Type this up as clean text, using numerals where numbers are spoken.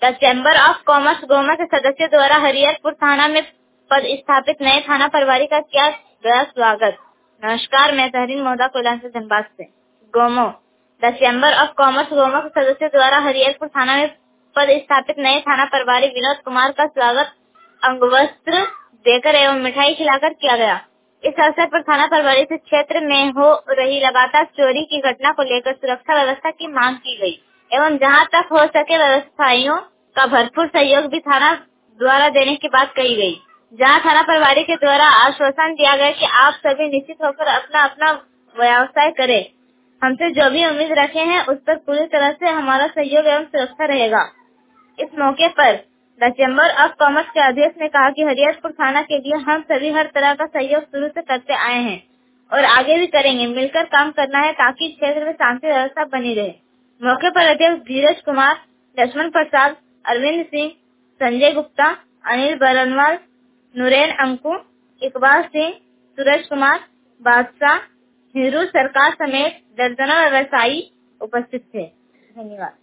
The chamber of commerce Gomoh के सदस्यों द्वारा हरिहरपुर थाना में पद स्थापित नए थाना प्रभारी का किया गया स्वागत। नमस्कार, मैं तहरीन मोहदा कोयला से धनबाद से। Gomoh the chamber of commerce Gomoh के सदस्यों द्वारा हरिहरपुर थाना में पद स्थापित नए थाना प्रभारी विनोद कुमार का स्वागत अंगवस्त्र देकर एवं मिठाई खिलाकर किया गया। इस अवसर पर थाना प्रभारी से क्षेत्र में हो रही लगातार चोरी की घटना को लेकर सुरक्षा व्यवस्था की मांग की गई एवं जहां तक हो सके व्यवस्थाइयों का भरपूर सहयोग भी थाना द्वारा देने की बात कही गई। जहां थाना प्रभारी के द्वारा आश्वासन दिया गया कि आप सभी निश्चित होकर अपना अपना व्यवसाय करें, हमसे जो भी उम्मीद रखे हैं उस पर पूरी तरह से हमारा सहयोग एवं सुरक्षा रहेगा। इस मौके पर द चैम्बर ऑफ कॉमर्स के अध्यक्ष ने कहा कि हरिहरपुर थाना के लिए हम सभी हर तरह का सहयोग शुरू से करते आए हैं और आगे भी करेंगे। मिलकर काम करना है ताकि क्षेत्र में शांति व्यवस्था बनी रहे। मौके पर अध्यक्ष धीरज कुमार, लक्ष्मण प्रसाद, अरविंद सिंह, संजय गुप्ता, अनिल बरनवाल, नूरेन अंकु, इकबाल सिंह, सूरज कुमार, बादशाह, हीरू सरकार समेत दर्जनों व्यवसायी उपस्थित थे। धन्यवाद।